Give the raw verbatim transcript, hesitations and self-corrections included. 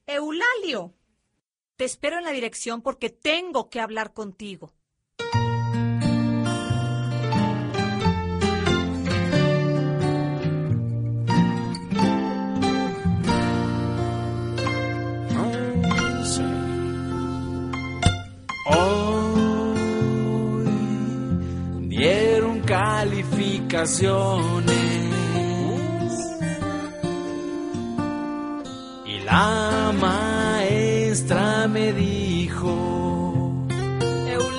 Eulalio, te espero en la dirección porque tengo que hablar contigo. Hoy dieron calificaciones y la maestra me dijo: